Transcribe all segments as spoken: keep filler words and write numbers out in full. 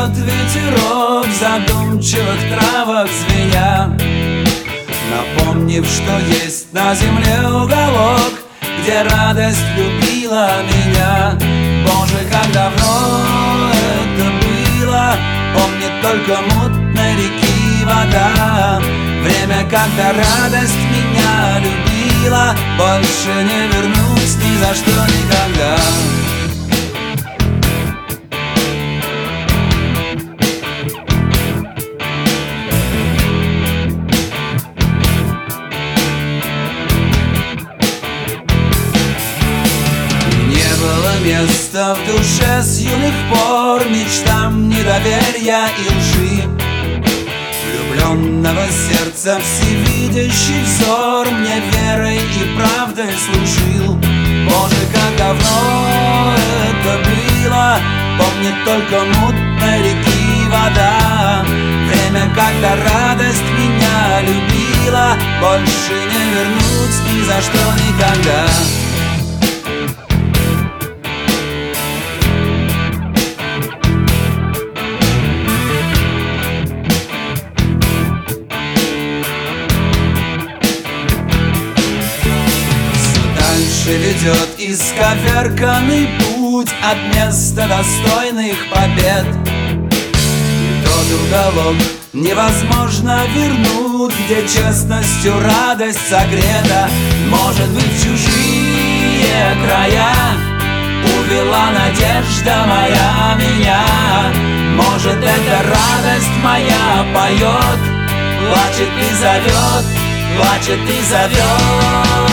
Несет ветерок задумчивых травок звеня, напомнив, что есть на земле уголок, где радость любила меня. Боже, как давно это было, помнит только мутной реки вода. Время, когда радость меня любила, больше не вернусь ни за что никогда. Место в душе с юных пор мечтам недоверия и лжи, влюбленного сердца всевидящий взор мне верой и правдой служил. Боже, как давно это было, помнит только мутной реки вода. Время, когда радость меня любила, больше не вернуть ни за что никогда. Ведет исковерканный путь от места достойных побед. Тот уголок невозможно вернуть, где честностью радость согрета. Может быть, в чужие края увела надежда моя меня. Может, эта радость моя поет, плачет и зовет, плачет и зовет.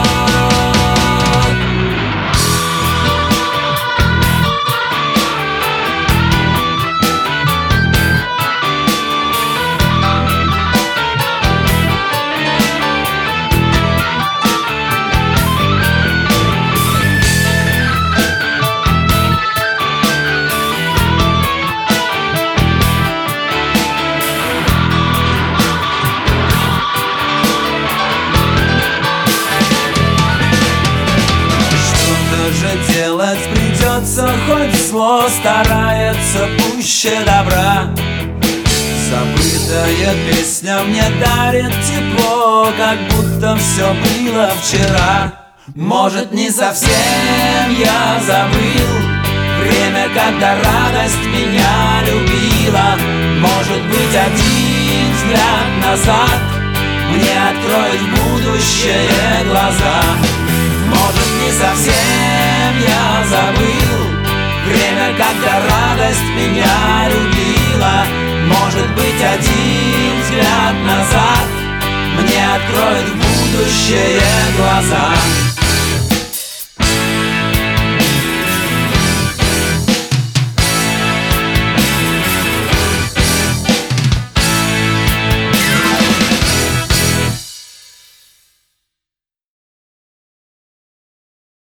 Делать придется, хоть зло старается пуще добра. Забытая песня мне дарит тепло, как будто все было вчера. Может, не совсем я забыл время, когда радость меня любила. Может быть, один взгляд назад мне откроет будущее глаза. Может, не совсем я забыл время, когда радость меня любила. Может быть, один взгляд назад мне откроет будущее глаза.